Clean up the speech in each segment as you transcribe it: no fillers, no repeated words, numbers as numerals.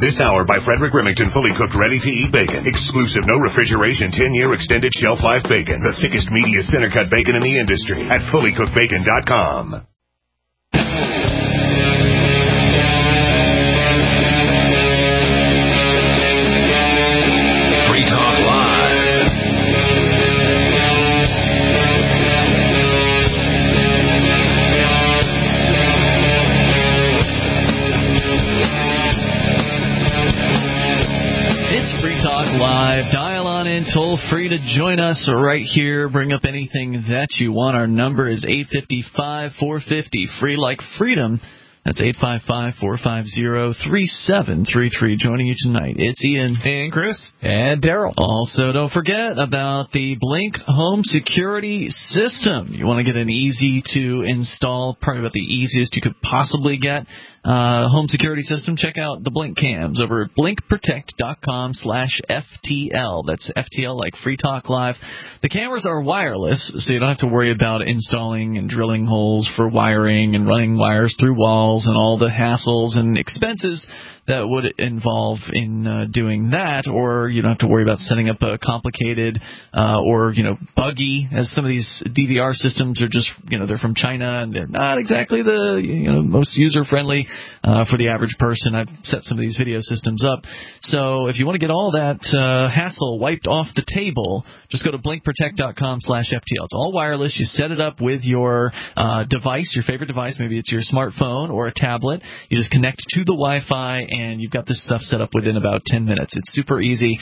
This hour by Frederick Remington, fully cooked, ready-to-eat bacon. Exclusive, no refrigeration, 10-year extended shelf life bacon. The thickest, meatiest, center-cut bacon in the industry at fullycookedbacon.com. Free Talk Live. It's Free Talk Live. Dial on in toll free to join us right here. Bring up anything that you want. Our number is 855-450. Free like freedom. That's 855-450-3733. Joining you tonight, it's Ian. And Chris. And Daryl. Also, don't forget about the Blink home security system. You want to get an easy-to-install, probably about the easiest you could possibly get, home security system. Check out the Blink cams over at blinkprotect.com/FTL. That's FTL like Free Talk Live. The cameras are wireless, so you don't have to worry about installing and drilling holes for wiring and running wires through walls and all the hassles and expenses that would involve in doing that, or you don't have to worry about setting up a complicated or buggy, as some of these DVR systems are just they're from China and they're not exactly the most user friendly for the average person. I've set some of these video systems up, so if you want to get all that hassle wiped off the table, just go to blinkprotect.com/FTL. It's all wireless. You set it up with your device, your favorite device. Maybe it's your smartphone or a tablet. You just connect to the Wi-Fi, and you've got this stuff set up within about 10 minutes. It's super easy.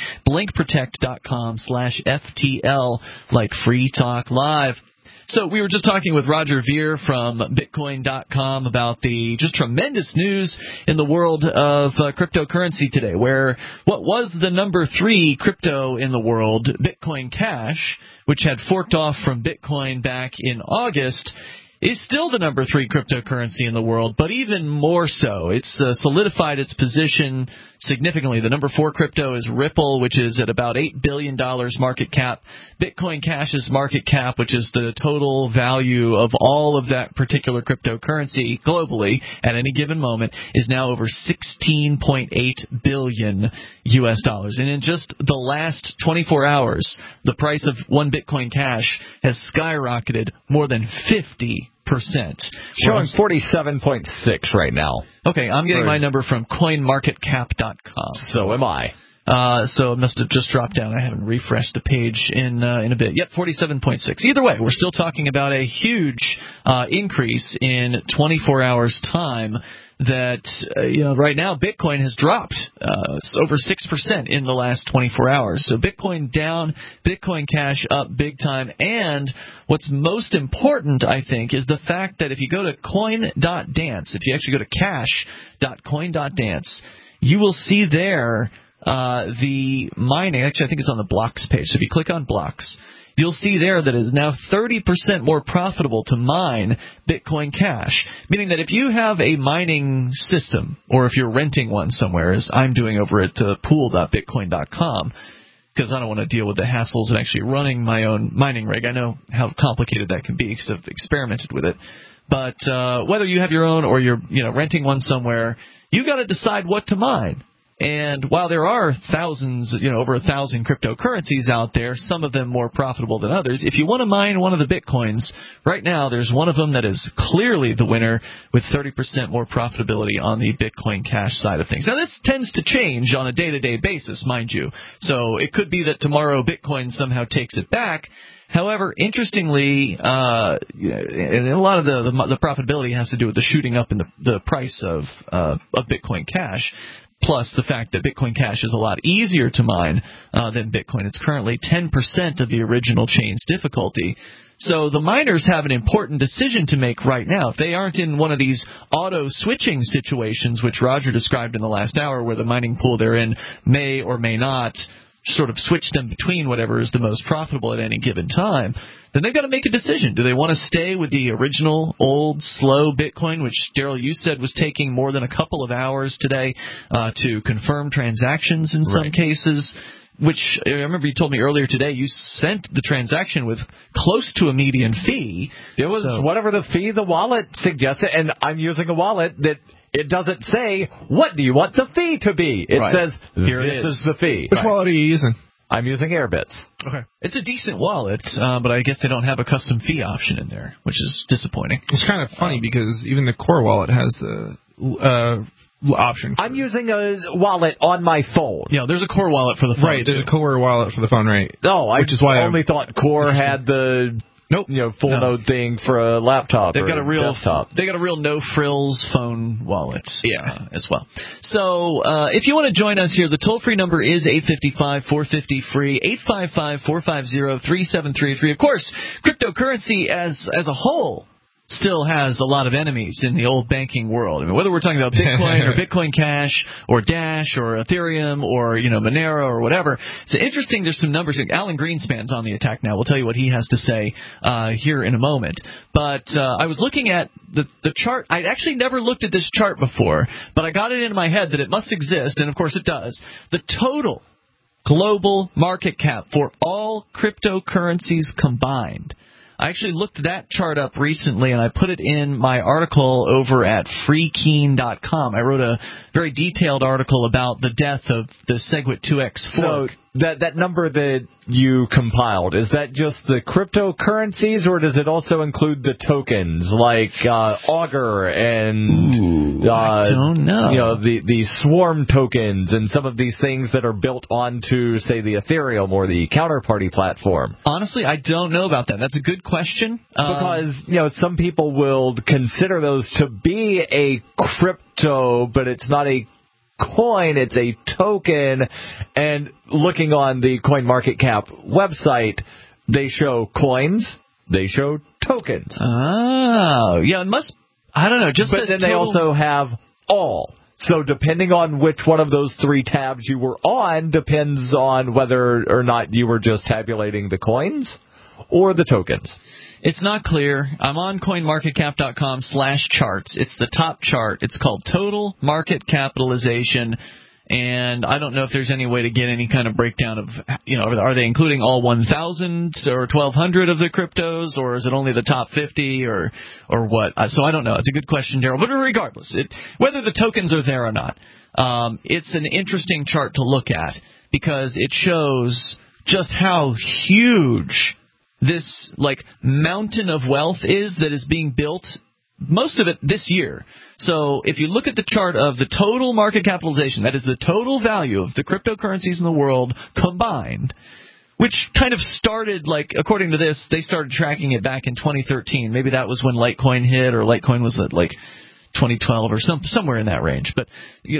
Blinkprotect.com/FTL, like Free Talk Live. So we were just talking with Roger Ver from Bitcoin.com about the just tremendous news in the world of cryptocurrency today, where what was the number 3 crypto in the world, Bitcoin Cash, which had forked off from Bitcoin back in August, is still the number 3 cryptocurrency in the world, but even more so. It's solidified its position significantly. The number 4 crypto is Ripple, which is at about $8 billion market cap. Bitcoin Cash's market cap, which is the total value of all of that particular cryptocurrency globally at any given moment, is now over $16.8 billion US. And in just the last 24 hours, the price of one Bitcoin Cash has skyrocketed more than 50%. Showing 47.6 right now. Okay, I'm getting my number from CoinMarketCap.com. So am I. So it must have just dropped down. I haven't refreshed the page in a bit. Yep, 47.6. Either way, we're still talking about a huge increase in 24 hours' time. That right now Bitcoin has dropped over 6% in the last 24 hours. So Bitcoin down, Bitcoin Cash up big time. And what's most important, I think, is the fact that if you go to coin.dance, if you actually go to cash.coin.dance, you will see there the mining. Actually, I think it's on the blocks page. So if you click on blocks, you'll see there that it is now 30% more profitable to mine Bitcoin Cash, meaning that if you have a mining system, or if you're renting one somewhere, as I'm doing over at pool.bitcoin.com, because I don't want to deal with the hassles of actually running my own mining rig. I know how complicated that can be because I've experimented with it. But whether you have your own or you're renting one somewhere, you got to decide what to mine. And while there are thousands, over 1,000 cryptocurrencies out there, some of them more profitable than others, if you want to mine one of the Bitcoins, right now there's one of them that is clearly the winner with 30% more profitability on the Bitcoin Cash side of things. Now, this tends to change on a day-to-day basis, mind you. So it could be that tomorrow Bitcoin somehow takes it back. However, interestingly, and a lot of the profitability has to do with the shooting up in the price of Bitcoin Cash. Plus the fact that Bitcoin Cash is a lot easier to mine than Bitcoin. It's currently 10% of the original chain's difficulty. So the miners have an important decision to make right now. If they aren't in one of these auto-switching situations, which Roger described in the last hour, where the mining pool they're in may or may not sort of switch them between whatever is the most profitable at any given time, then they've got to make a decision. Do they want to stay with the original, old, slow Bitcoin, which, Daryl, you said was taking more than a couple of hours today to confirm transactions in some cases, which I remember you told me earlier today you sent the transaction with close to a median fee. It was whatever the fee the wallet suggested, and I'm using a wallet that it doesn't say, what do you want the fee to be? It says, here this is the fee. Which wallet are you using? I'm using Airbits. Okay. It's a decent wallet, but I guess they don't have a custom fee option in there, which is disappointing. It's kind of funny because even the Core wallet has the option. I'm using a wallet on my phone. Yeah, there's a Core wallet for the phone. Right, there's a Core wallet for the phone, right? No, which is why I only thought Core had the full node thing for a laptop. They've got a real desktop. They got a real no frills phone wallet, as well. So if you want to join us here, the toll free number is 855-450-FREE, 855-450-3733. Of course, cryptocurrency as a whole still has a lot of enemies in the old banking world. I mean, whether we're talking about Bitcoin or Bitcoin Cash or Dash or Ethereum or, Monero or whatever. It's interesting. There's some numbers. Alan Greenspan's on the attack now. We'll tell you what he has to say here in a moment. But I was looking at the chart. I'd actually never looked at this chart before, but I got it in my head that it must exist, and of course it does. The total global market cap for all cryptocurrencies combined. I actually looked that chart up recently, and I put it in my article over at freekeen.com. I wrote a very detailed article about the death of the SegWit2x fork. So that number that you compiled, is that just the cryptocurrencies, or does it also include the tokens like Augur and I don't know. The Swarm tokens and some of these things that are built onto, say, the Ethereum or the Counterparty platform? Honestly, I don't know about that. That's a good question. Because some people will consider those to be a crypto, but it's not a coin, it's a token. And looking on the CoinMarketCap website, they show coins, they show tokens. Oh, yeah, it must. I don't know. But then they also have all. So depending on which one of those three tabs you were on depends on whether or not you were just tabulating the or the tokens. It's not clear. I'm on coinmarketcap.com/charts. It's the top chart. It's called Total Market Capitalization. And I don't know if there's any way to get any kind of breakdown of, are they including all 1,000 or 1,200 of the cryptos, or is it only the top 50 or what? So I don't know. It's a good question, Daryl. But regardless, whether the tokens are there or not, it's an interesting chart to look at because it shows just how huge this mountain of wealth is that is being built, most of it this year. So if you look at the chart of the total market capitalization, that is the total value of the cryptocurrencies in the world combined, which kind of started, according to this, they started tracking it back in 2013. Maybe that was when Litecoin hit, or Litecoin was at 2012 or somewhere in that range. But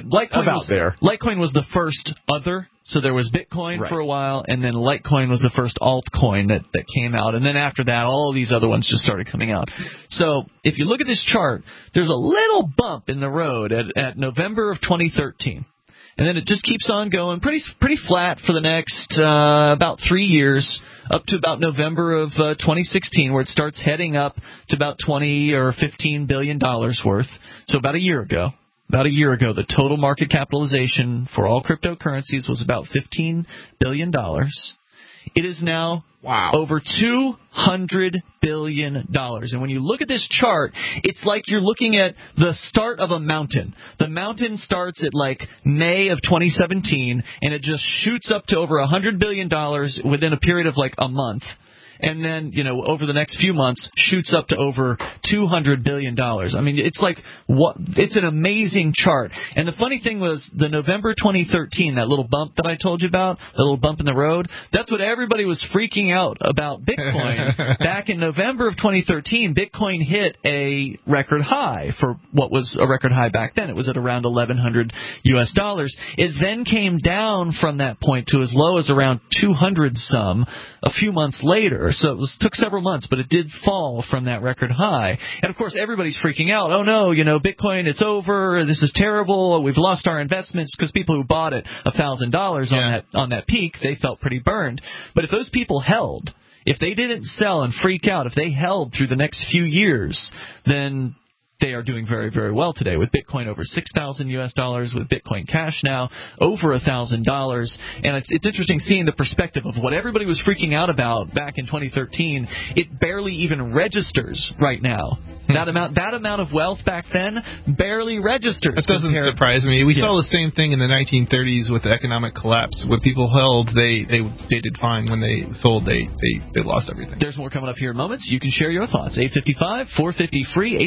Litecoin was the first other. So there was Bitcoin for a while, and then Litecoin was the first altcoin that came out. And then after that, all of these other ones just started coming out. So if you look at this chart, there's a little bump in the road at November of 2013. And then it just keeps on going pretty flat for the next about 3 years, up to about November of 2016, where it starts heading up to about $20 or $15 billion worth. So about a year ago. The total market capitalization for all cryptocurrencies was about $15 billion. It is now over $200 billion. And when you look at this chart, it's like you're looking at the start of a mountain. The mountain starts at May of 2017, and it just shoots up to over $100 billion within a period of a month. And then, over the next few months, shoots up to over $200 billion. I mean, it's it's an amazing chart. And the funny thing was, the November 2013, that little bump that I told you about, the little bump in the road, that's what everybody was freaking out about Bitcoin. Back in November of 2013, Bitcoin hit a record high for what was a record high back then. It was at around $1,100 US. It then came down from that point to as low as around 200 some a few months later. So it took several months, but it did fall from that record high. And, of course, everybody's freaking out. Oh, no, Bitcoin, it's over. This is terrible. We've lost our investments, because people who bought it $1,000 on that peak, they felt pretty burned. But if those people held, if they didn't sell and freak out, if they held through the next few years, then they are doing very, very well today, with Bitcoin over $6,000 with Bitcoin Cash now over $1,000. And it's interesting seeing the perspective of what everybody was freaking out about back in 2013. It barely even registers right now. That amount of wealth back then barely registers. That doesn't surprise me. We saw the same thing in the 1930s with the economic collapse. What people held, they did fine. When they sold, they lost everything. There's more coming up here in moments. You can share your thoughts. 855-450-FREE,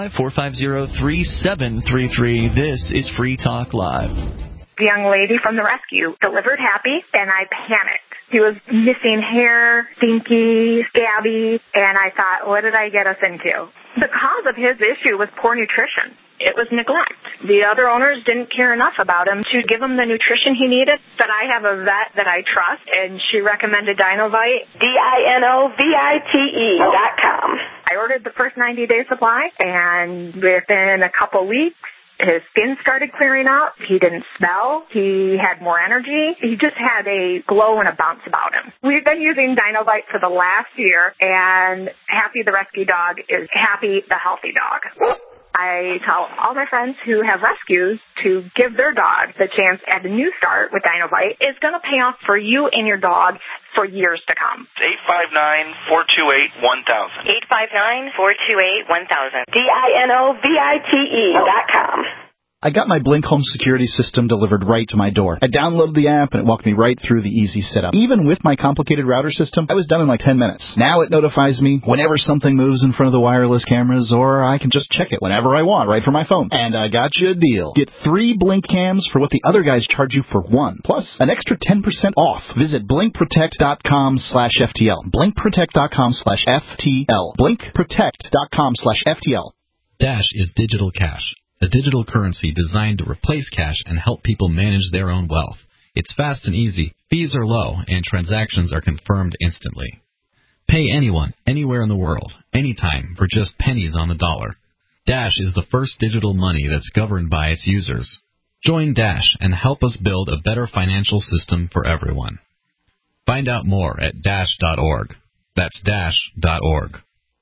855-450-3733. This is Free Talk Live. The young lady from the rescue delivered Happy, and I panicked. He was missing hair, stinky, scabby, and I thought, what did I get us into? The cause of his issue was poor nutrition. It was neglect. The other owners didn't care enough about him to give him the nutrition he needed. But I have a vet that I trust, and she recommended Dinovite, DINOVITE.com. I ordered the first 90-day supply, and within a couple weeks, his skin started clearing up. He didn't smell. He had more energy. He just had a glow and a bounce about him. We've been using Dinovite for the last year, and Happy the rescue dog is Happy the healthy dog. I tell all my friends who have rescues to give their dog the chance at a new start with Dinovite. It's going to pay off for you and your dog for years to come. 859-428-1000. 859-428-1000. DINOVITE.com. I got my Blink Home Security System delivered right to my door. I downloaded the app and it walked me right through the easy setup. Even with my complicated router system, I was done in like 10 minutes. Now it notifies me whenever something moves in front of the wireless cameras, or I can just check it whenever I want right from my phone. And I got you a deal. Get 3 Blink cams for what the other guys charge you for 1, plus an extra 10% off. Visit blinkprotect.com/FTL. blinkprotect.com/FTL. blinkprotect.com/FTL. Dash is digital cash, a digital currency designed to replace cash and help people manage their own wealth. It's fast and easy, fees are low, and transactions are confirmed instantly. Pay anyone, anywhere in the world, anytime, for just pennies on the dollar. Dash is the first digital money that's governed by its users. Join Dash and help us build a better financial system for everyone. Find out more at dash.org. That's dash.org.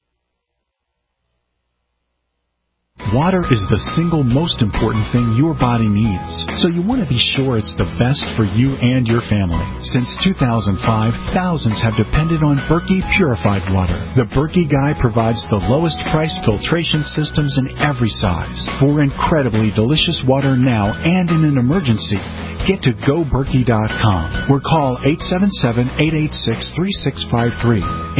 Water is the single most important thing your body needs, so you want to be sure it's the best for you and your family. Since 2005, thousands have depended on Berkey Purified Water. The Berkey Guy provides the lowest priced filtration systems in every size. For incredibly delicious water now and in an emergency, get to GoBerkey.com or call 877-886-3653.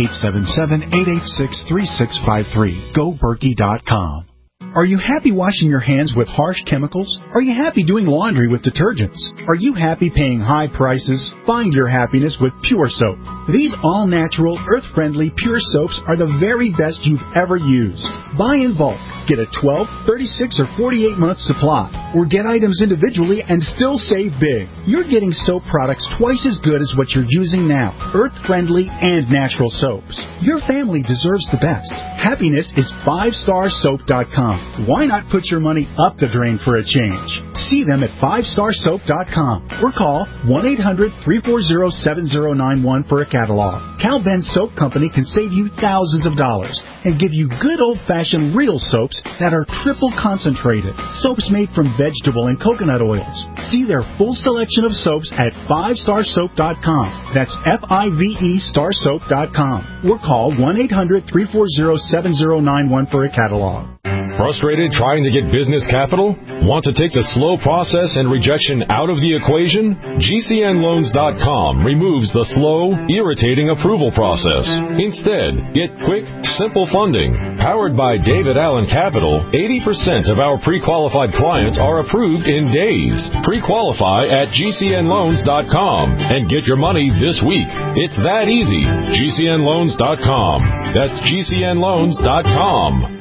877-886-3653. GoBerkey.com. Are you happy washing your hands with harsh chemicals? Are you happy doing laundry with detergents? Are you happy paying high prices? Find your happiness with Pure Soap. These all-natural, earth-friendly Pure Soaps are the very best you've ever used. Buy in bulk. Get a 12, 36, or 48-month supply. Or get items individually and still save big. You're getting soap products twice as good as what you're using now. Earth-friendly and natural soaps. Your family deserves the best. Happiness is 5starsoap.com. Why not put your money up the drain for a change? See them at 5starsoap.com or call 1-800-340-7091 for a catalog. Cal Ben Soap Company can save you thousands of dollars and give you good old-fashioned real soaps that are triple concentrated. Soaps made from vegetable and coconut oils. See their full selection of soaps at 5starsoap.com. That's F-I-V-E starsoap.com or call 1-800-340-7091 for a catalog. Frustrated trying to get business capital? Want to take the slow process and rejection out of the equation? GCNLoans.com removes the slow, irritating approval process. Instead, get quick, simple funding. Powered by David Allen Capital, 80% of our pre-qualified clients are approved in days. Pre-qualify at GCNLoans.com and get your money this week. It's that easy. GCNLoans.com. That's GCNLoans.com.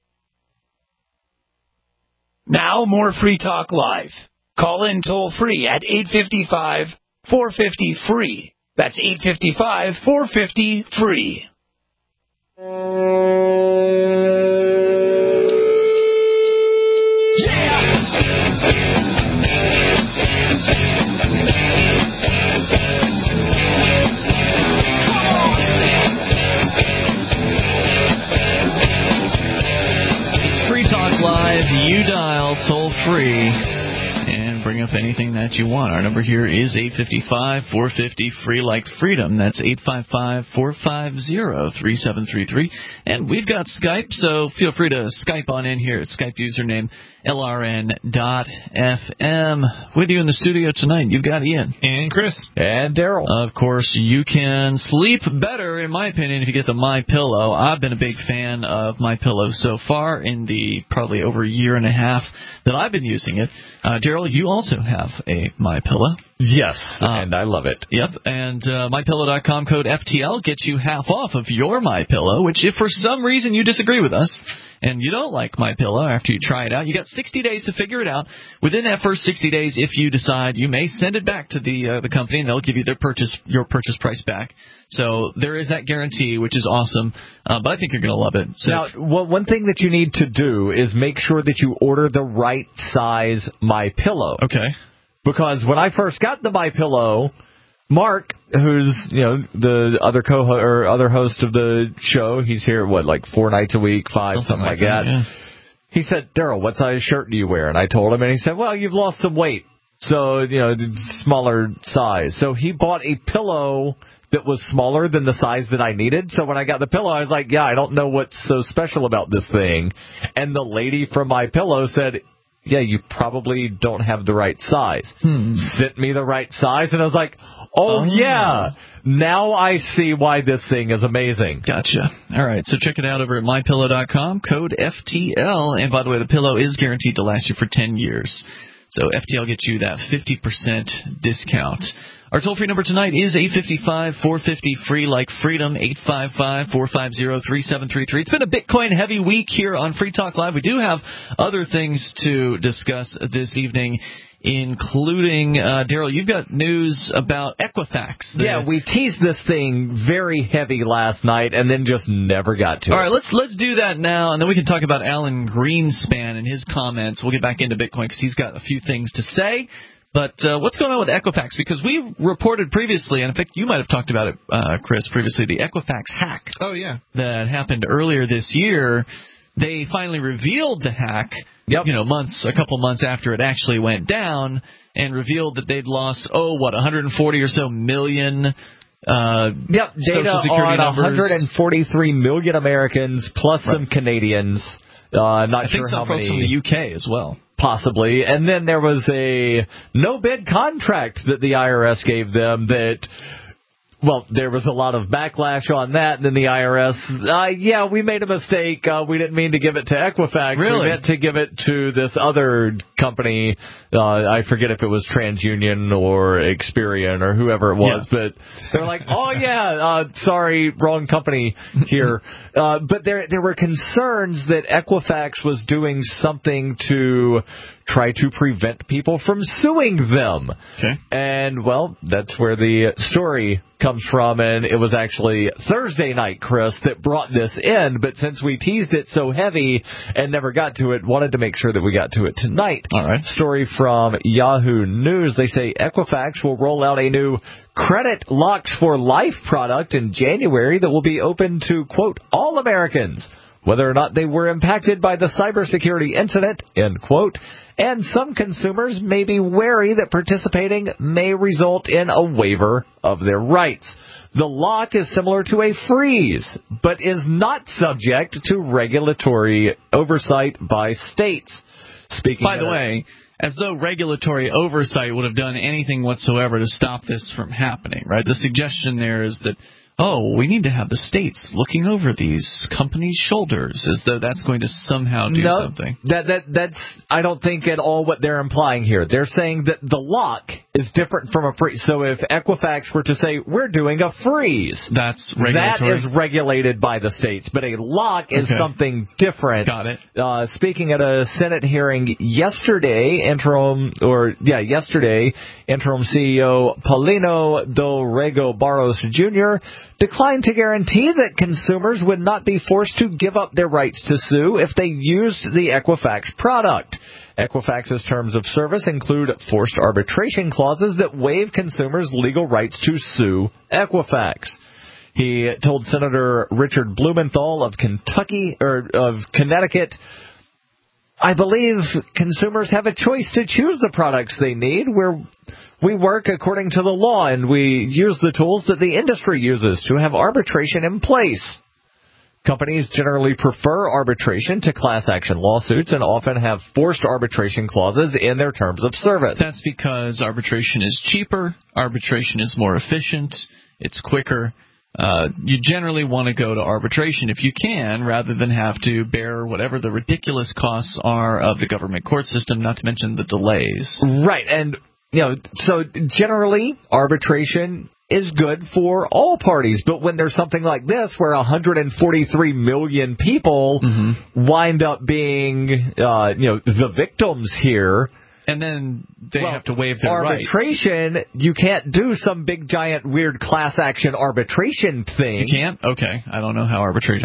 Now more Free Talk Live. Call in toll free at 855-450-FREE. That's 855-450-FREE. toll-free and bring up anything that you want. Our number here is 855-450-FREE like freedom. That's 855-450-3733. And we've got Skype, so feel free to Skype on in here. Skype username LRN.FM. With you in the studio tonight, you've got Ian. And Chris. And Daryl. Of course, you can sleep better, in my opinion, if you get the MyPillow. I've been a big fan of MyPillow so far in the probably over a year and a half that I've been using it. Daryl, you also have a MyPillow. Yes, and I love it. Yep, and MyPillow.com code FTL gets you half off of your MyPillow, which if for some reason you disagree with us and you don't like MyPillow after you try it out, you got 60 days to figure it out. Within that first 60 days, if you decide, you may send it back to the company, and they'll give you your purchase price back. So there is that guarantee, which is awesome, but I think you're going to love it. So now, one thing that you need to do is make sure that you order the right size MyPillow. Okay. Because when I first got the MyPillow, Mark, who's the other other host of the show, he's here 4 nights a week, 5, something like that. Yeah. He said, "Daryl, what size shirt do you wear?" And I told him, and he said, "Well, you've lost some weight, so smaller size." So he bought a pillow that was smaller than the size that I needed. So when I got the pillow, I was like, "Yeah, I don't know what's so special about this thing." And the lady from MyPillow said, "Yeah, you probably don't have the right size." Sent me the right size, and I was like, oh, yeah, now I see why this thing is amazing. Gotcha. All right, so check it out over at MyPillow.com, code FTL. And by the way, the pillow is guaranteed to last you for 10 years. So FTL gets you that 50% discount. Our toll-free number tonight is 855-450-FREE like freedom, 855-450-3733. It's been a Bitcoin-heavy week here on Free Talk Live. We do have other things to discuss this evening, including, Daryl, you've got news about Equifax. Yeah, we teased this thing very heavy last night and then just never got to it. All right, let's do that now, and then we can talk about Alan Greenspan and his comments. We'll get back into Bitcoin because he's got a few things to say. But what's going on with Equifax? Because we reported previously, and in fact you might have talked about it, Chris, previously, the Equifax hack. Oh, yeah. That happened earlier this year. They finally revealed the hack, a couple months after it actually went down, and revealed that they'd lost, 140 or so million data Social Security on numbers. 143 million Americans, plus some Canadians. Not sure how many. I think some folks from the UK as well. Possibly. And then there was a no-bid contract that the IRS gave them that, there was a lot of backlash on that. And then the IRS, we made a mistake. We didn't mean to give it to Equifax. Really? We meant to give it to this other company. I forget if it was TransUnion or Experian or whoever it was. Yeah. But they're like, sorry, wrong company here. But there were concerns that Equifax was doing something to try to prevent people from suing them. Okay. And, that's where the story comes from, and it was actually Thursday night, Chris, that brought this in, but since we teased it so heavy and never got to it, wanted to make sure that we got to it tonight. All right. Story from Yahoo News. They say Equifax will roll out a new Credit Locks for Life product in January that will be open to, quote, all Americans, whether or not they were impacted by the cybersecurity incident, end quote. And some consumers may be wary that participating may result in a waiver of their rights. The lock is similar to a freeze, but is not subject to regulatory oversight by states. By the way, as though regulatory oversight would have done anything whatsoever to stop this from happening, right? The suggestion there is that, we need to have the states looking over these companies' shoulders, as though that's going to somehow do something. That's I don't think at all what they're implying here. They're saying that the lock is different from a freeze. So if Equifax were to say, we're doing a freeze, that's regulatory. That is regulated by the states. But a lock is something different. Got it. Speaking at a Senate hearing yesterday, interim CEO Paulino Dorrego Barros Jr. declined to guarantee that consumers would not be forced to give up their rights to sue if they used the Equifax product. Equifax's terms of service include forced arbitration clauses that waive consumers' legal rights to sue Equifax. He told Senator Richard Blumenthal of Connecticut, I believe consumers have a choice to choose the products they need. We work according to the law, and we use the tools that the industry uses to have arbitration in place. Companies generally prefer arbitration to class action lawsuits and often have forced arbitration clauses in their terms of service. That's because arbitration is cheaper, arbitration is more efficient, it's quicker. You generally want to go to arbitration if you can, rather than have to bear whatever the ridiculous costs are of the government court system, not to mention the delays. Right, and so generally arbitration is good for all parties, but when there's something like this where 143 million people wind up being the victims here, and then they have to waive their arbitration, rights. You can't do some big, giant, weird class action arbitration thing. You can't? Okay. I don't know how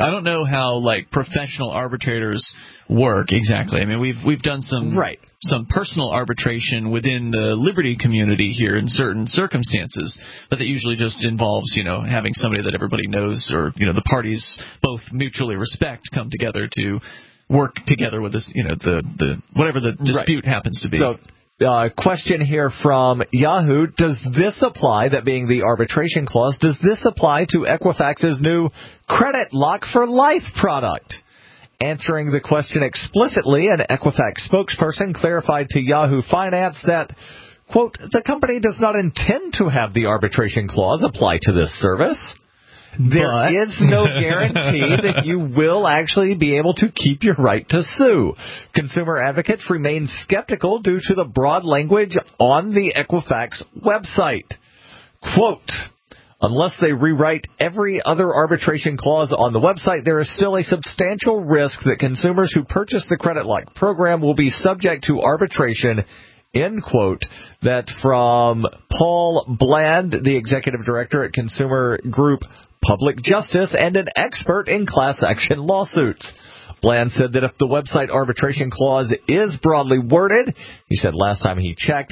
professional arbitrators work exactly. I mean, we've done some personal arbitration within the liberty community here in certain circumstances, but that usually just involves, having somebody that everybody knows or, the parties both mutually respect come together to work together with this, the whatever the dispute happens to be. So, question here from Yahoo: does this apply? That being the arbitration clause, does this apply to Equifax's new Credit Lock for Life product? Answering the question explicitly, an Equifax spokesperson clarified to Yahoo Finance that, quote, the company does not intend to have the arbitration clause apply to this service. There is no guarantee that you will actually be able to keep your right to sue. Consumer advocates remain skeptical due to the broad language on the Equifax website. Quote, unless they rewrite every other arbitration clause on the website, there is still a substantial risk that consumers who purchase the Credit Lock program will be subject to arbitration, end quote. That from Paul Bland, the executive director at Consumer Group Public Justice and an expert in class action lawsuits. Bland said that if the website arbitration clause is broadly worded, he said last time he checked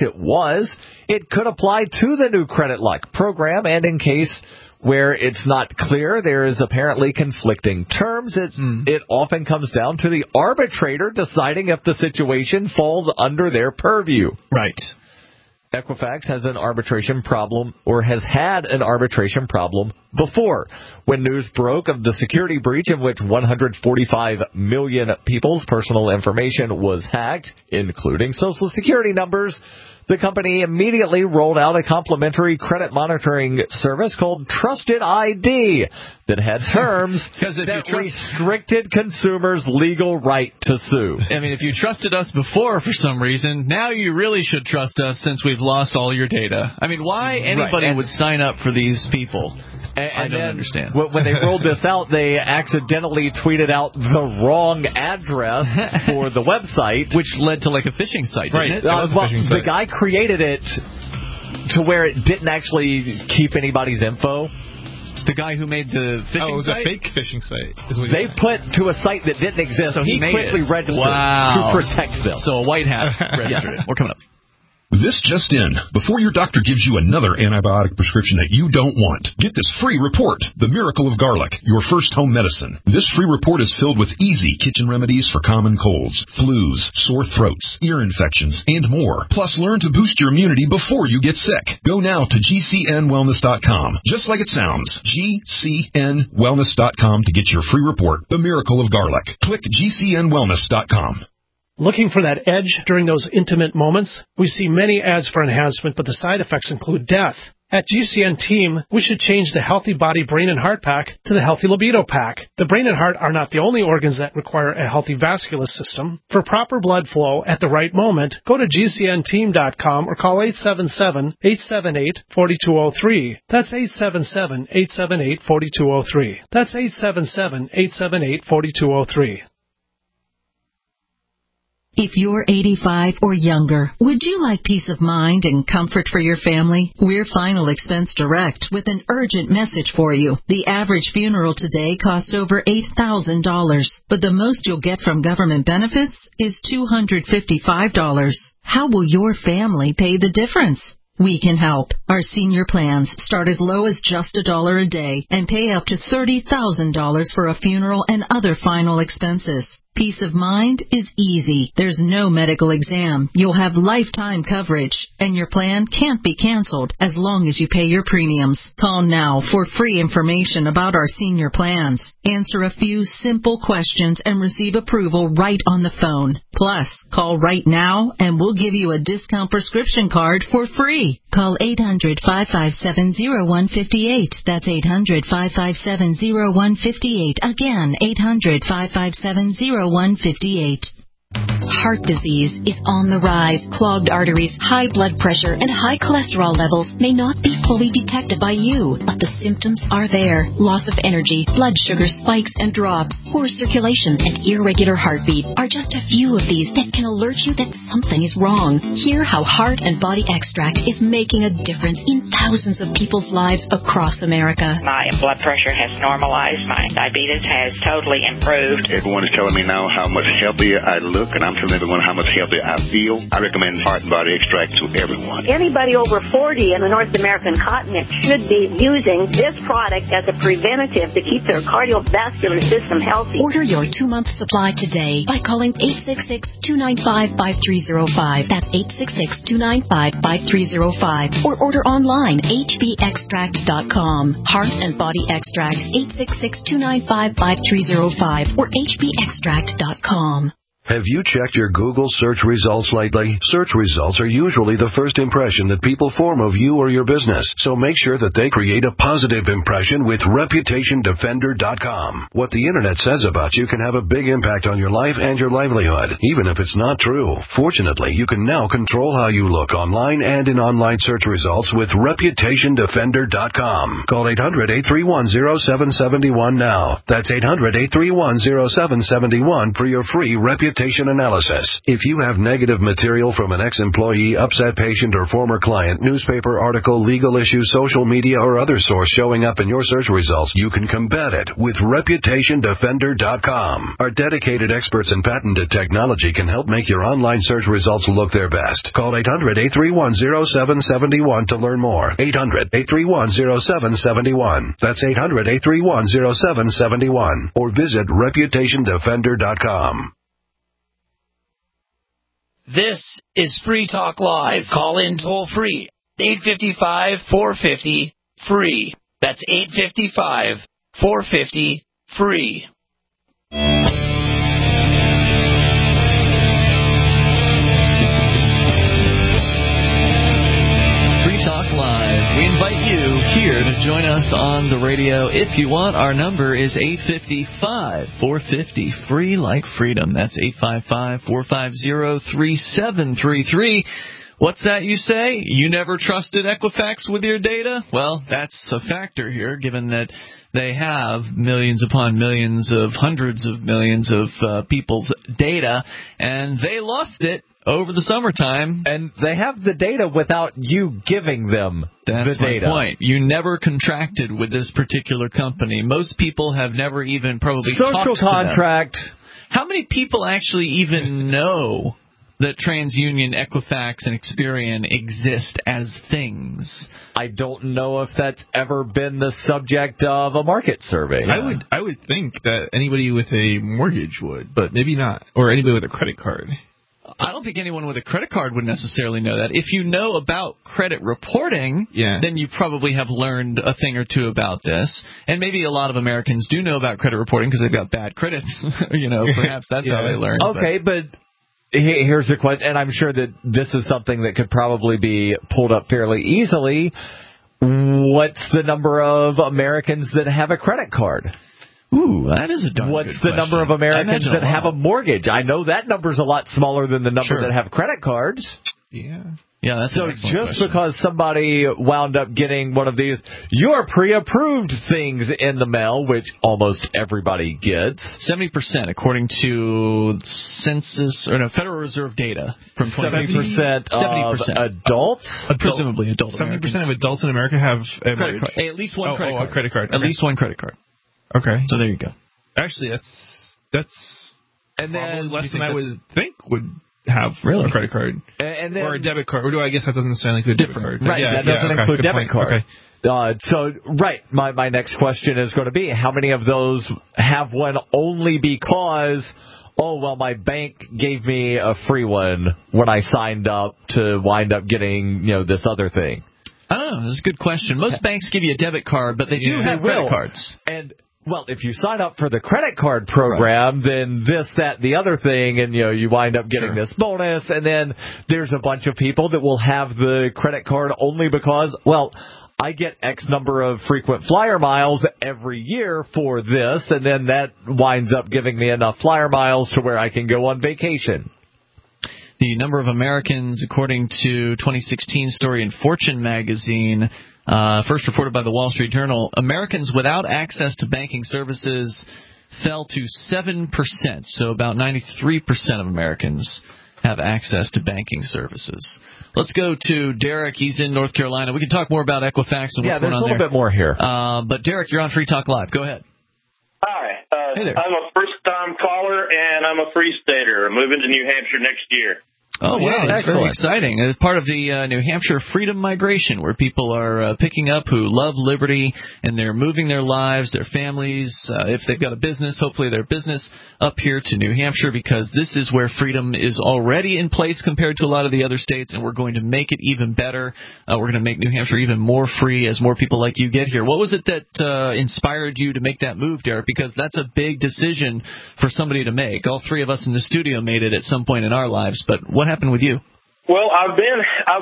it could apply to the new Credit Lock program, and in case where it's not clear, there is apparently conflicting terms, it often comes down to the arbitrator deciding if the situation falls under their purview. Right. Equifax has an arbitration problem, or has had an arbitration problem before. When news broke of the security breach in which 145 million people's personal information was hacked, including Social Security numbers, the company immediately rolled out a complimentary credit monitoring service called Trusted ID that had terms that restricted consumers' legal right to sue. I mean, if you trusted us before for some reason, now you really should trust us since we've lost all your data. I mean, why anybody would sign up for these people? I don't understand. When they rolled this out, they accidentally tweeted out the wrong address for the website, which led to like a phishing site, didn't it? The guy created it to where it didn't actually keep anybody's info. The guy who made the phishing site? Oh, it was a fake phishing site. They put to a site that didn't exist. So he quickly registered to protect them. So a white hat registered. Yes. We're coming up. This just in. Before your doctor gives you another antibiotic prescription that you don't want, get this free report, The Miracle of Garlic, your first home medicine. This free report is filled with easy kitchen remedies for common colds, flus, sore throats, ear infections, and more. Plus, learn to boost your immunity before you get sick. Go now to GCNwellness.com. Just like it sounds, GCNwellness.com to get your free report, The Miracle of Garlic. Click GCNwellness.com. Looking for that edge during those intimate moments? We see many ads for enhancement, but the side effects include death. At GCN Team, we should change the Healthy Body, Brain, and Heart Pack to the Healthy Libido Pack. The brain and heart are not the only organs that require a healthy vascular system. For proper blood flow at the right moment, go to GCNteam.com or call 877-878-4203. That's 877-878-4203. That's 877-878-4203. If you're 85 or younger, would you like peace of mind and comfort for your family? We're Final Expense Direct with an urgent message for you. The average funeral today costs over $8,000, but the most you'll get from government benefits is $255. How will your family pay the difference? We can help. Our senior plans start as low as just $1 a day and pay up to $30,000 for a funeral and other final expenses. Peace of mind is easy. There's no medical exam. You'll have lifetime coverage, and your plan can't be canceled as long as you pay your premiums. Call now for free information about our senior plans. Answer a few simple questions and receive approval right on the phone. Plus, call right now and we'll give you a discount prescription card for free. Call 800-557-0158. That's 800-557-0158. Again, 800-557-0158. Heart disease is on the rise. Clogged arteries, high blood pressure, and high cholesterol levels may not be fully detected by you, but the symptoms are there. Loss of energy, blood sugar spikes and drops, poor circulation, and irregular heartbeat are just a few of these that can alert you that something is wrong. Hear how Heart and Body Extract is making a difference in thousands of people's lives across America. My blood pressure has normalized. My diabetes has totally improved. Everyone is telling me now how much healthier I look, and I'm telling everyone how much healthier I feel. I recommend Heart and Body Extract to everyone. Anybody over 40 in the North American continent should be using this product as a preventative to keep their cardiovascular system healthy. Order your 2-month supply today by calling 866-295-5305. That's 866-295-5305. Or order online, hbextract.com. Heart and Body Extract, 866-295-5305 or hbextract.com. Have you checked your Google search results lately? Search results are usually the first impression that people form of you or your business, so make sure that they create a positive impression with ReputationDefender.com. What the Internet says about you can have a big impact on your life and your livelihood, even if it's not true. Fortunately, you can now control how you look online and in online search results with ReputationDefender.com. Call 800-831-0771 now. That's 800-831-0771 for your free reputation analysis. If you have negative material from an ex-employee, upset patient, or former client, newspaper article, legal issue, social media, or other source showing up in your search results, you can combat it with ReputationDefender.com. Our dedicated experts in patented technology can help make your online search results look their best. Call 800-831-0771 to learn more. 800-831-0771. That's 800-831-0771. Or visit ReputationDefender.com. This is Free Talk Live. Call in toll free. 855-450-FREE. That's 855-450-FREE. Free Talk Live. We invite you here to join us on the radio if you want. Our number is 855-450-FREE, like freedom. That's 855-450-3733. What's that you say? You never trusted Equifax with your data? Well, that's a factor here, given that they have millions upon millions of hundreds of millions of people's data, and they lost it over the summertime. And they have the data without you giving them That's the data. my point. You never contracted with this particular company. Most people have never even probably talked to them. Social contract. How many people actually even know that TransUnion, Equifax, and Experian exist as things? I don't know if that's ever been the subject of a market survey. I would think that anybody with a mortgage would, but maybe not, or anybody with a credit card. I don't think anyone with a credit card would necessarily know that. If you know about credit reporting, then you probably have learned a thing or two about this. And maybe a lot of Americans do know about credit reporting because they've got bad credits. Perhaps that's how they learn. Okay, but here's the question, and I'm sure that this is something that could probably be pulled up fairly easily. What's the number of Americans that have a credit card? Ooh, that is a darn What's good the question. number of Americans that have a mortgage? I know that number's a lot smaller than the number that have credit cards. Yeah, that's so an excellent just question. because somebody wound up getting one of these your pre-approved things in the mail, which almost everybody gets. 70%, according to Federal Reserve data from 70% of adults? Presumably adult 70% of adults in America have a credit card. At least one credit card. A credit card. At least one credit card. Okay. So there you go. Actually, that's and probably less than I would think would have a credit card. And then, or a debit card. Or do I guess that doesn't necessarily include a debit card. Right, that doesn't include debit card. Okay. My next question is going to be, how many of those have one only because oh, well, my bank gave me a free one when I signed up to wind up getting, this other thing? I don't know. That's a good question. Most banks give you a debit card, but they do have credit cards. And, well, if you sign up for the credit card program, then this, that, the other thing, and, you wind up getting this bonus. And then there's a bunch of people that will have the credit card only because, well, I get X number of frequent flyer miles every year for this, and then that winds up giving me enough flyer miles to where I can go on vacation. The number of Americans, according to 2016 story in Fortune magazine, first reported by the Wall Street Journal, Americans without access to banking services fell to 7%. So about 93% of Americans have access to banking services. Let's go to Derek. He's in North Carolina. We can talk more about Equifax and what's going on there. Yeah, there's a little bit more here. But Derek, you're on Free Talk Live. Go ahead. Hi. Hey there. I'm a first-time caller, and I'm a Free Stater. I'm moving to New Hampshire next year. Oh, wow, that's very exciting. It's part of the New Hampshire Freedom Migration, where people are picking up who love liberty, and they're moving their lives, their families, if they've got a business, hopefully their business, up here to New Hampshire, because this is where freedom is already in place compared to a lot of the other states, and we're going to make it even better. We're going to make New Hampshire even more free as more people like you get here. What was it that inspired you to make that move, Derek? Because that's a big decision for somebody to make. All three of us in the studio made it at some point in our lives, but what happened with you? Well, I've been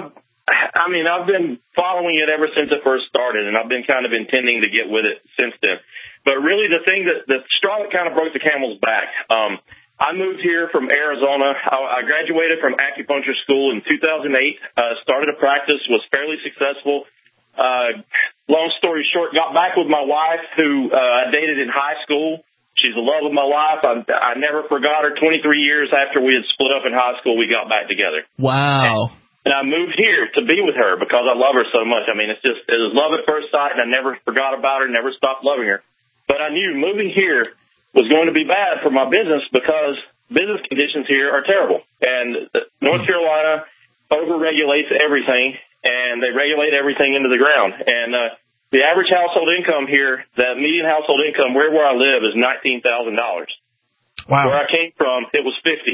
following it ever since it first started, and I've been kind of intending to get with it since then. But really, the thing the straw that kind of broke the camel's back. I moved here from Arizona. I graduated from acupuncture school in 2008. Started a practice, was fairly successful. Long story short, got back with my wife, who I dated in high school. She's the love of my life. I never forgot her. 23 years after we had split up in high school, we got back together. Wow. And I moved here to be with her because I love her so much. I mean, it was love at first sight, and I never forgot about her, never stopped loving her. But I knew moving here was going to be bad for my business because business conditions here are terrible. And North Carolina overregulates everything, and they regulate everything into the ground. And the average household income here, the median household income where I live is $19,000. Wow. Where I came from, it was $50,000.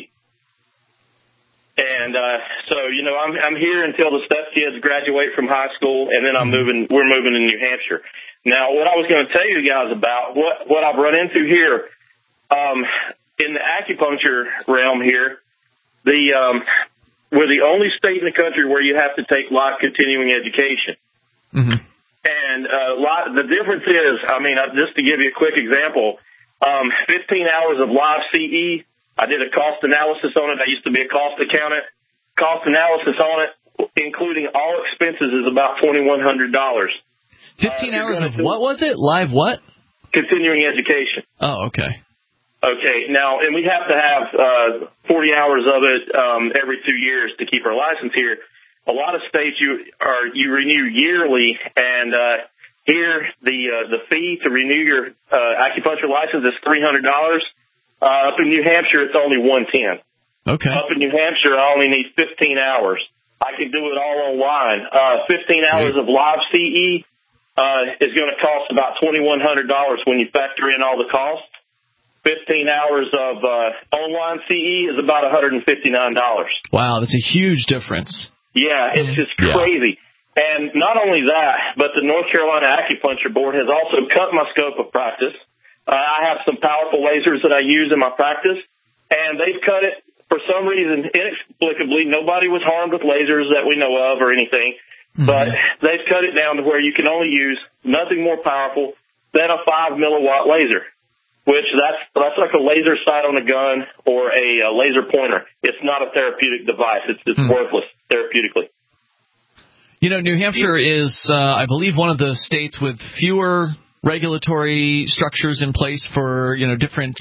And so, I'm here until the stepkids graduate from high school, and then we're moving to New Hampshire. Now, what I was going to tell you guys about what I've run into here, in the acupuncture realm here, we're the only state in the country where you have to take life continuing education. Mm-hmm. And the difference is, just to give you a quick example, 15 hours of live CE. I did a cost analysis on it. I used to be a cost accountant. Cost analysis on it, including all expenses, is about $2,100. 15 hours of what was it? Live what? Continuing education. Oh, okay. Okay. Now, and we have to have 40 hours of it every 2 years to keep our license here. A lot of states you renew yearly, and here the fee to renew your acupuncture license is $300. Up in New Hampshire, it's only $110. Okay. Up in New Hampshire, I only need 15 hours. I can do it all online. 15 hours of live CE is going to cost about $2,100 when you factor in all the costs. 15 hours of online CE is about $159. Wow, that's a huge difference. Yeah, it's just crazy. And not only that, but the North Carolina Acupuncture Board has also cut my scope of practice. I have some powerful lasers that I use in my practice, and they've cut it for some reason inexplicably. Nobody was harmed with lasers that we know of or anything, but they've cut it down to where you can only use nothing more powerful than a 5 milliwatt laser, which that's like a laser sight on a gun or a laser pointer. It's not a therapeutic device. It's worthless therapeutically. New Hampshire is, I believe, one of the states with fewer regulatory structures in place for, different,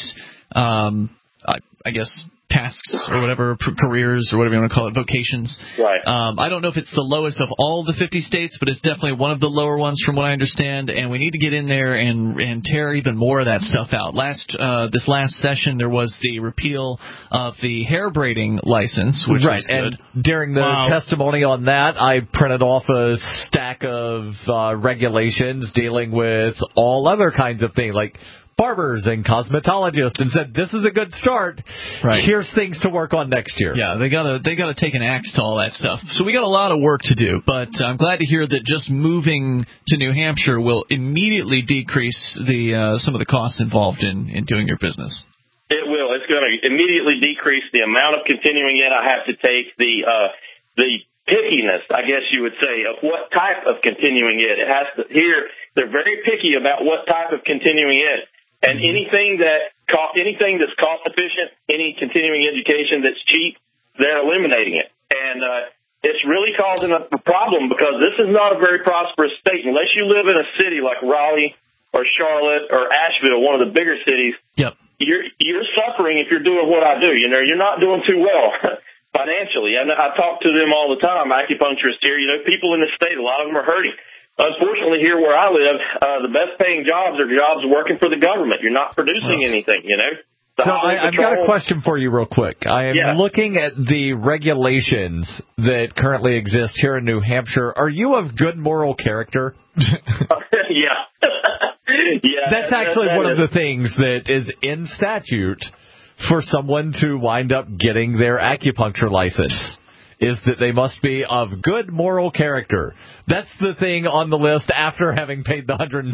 I guess, tasks or whatever, careers or whatever you want to call it, vocations. Right. I don't know if it's the lowest of all the 50 states, but it's definitely one of the lower ones from what I understand, and we need to get in there and tear even more of that stuff out. This last session, there was the repeal of the hair braiding license, which was good. And during the testimony on that, I printed off a stack of regulations dealing with all other kinds of things, like barbers and cosmetologists and said, this is a good start. Right. Here's things to work on next year. Yeah, they gotta take an axe to all that stuff. So we got a lot of work to do, but I'm glad to hear that just moving to New Hampshire will immediately decrease some of the costs involved in doing your business. It will. It's going to immediately decrease the amount of continuing ed I have to take, the pickiness, I guess you would say, of what type of continuing ed. It has to. Here, they're very picky about what type of continuing ed, and anything that's cost efficient, any continuing education that's cheap, they're eliminating it, and it's really causing a problem because this is not a very prosperous state unless you live in a city like Raleigh or Charlotte or Asheville, one of the bigger cities. Yep. You're suffering if you're doing what I do. You know, you're not doing too well financially. And I talk to them all the time, acupuncturists here. You know, people in the state, a lot of them are hurting. Unfortunately, here where I live, the best paying jobs are jobs working for the government. You're not producing anything, you know. So I've got a question for you real quick. I am looking at the regulations that currently exist here in New Hampshire. Are you of good moral character? Yeah. Yeah. That's actually one of the things that is in statute for someone to wind up getting their acupuncture license, is that they must be of good moral character. That's the thing on the list after having paid the $110.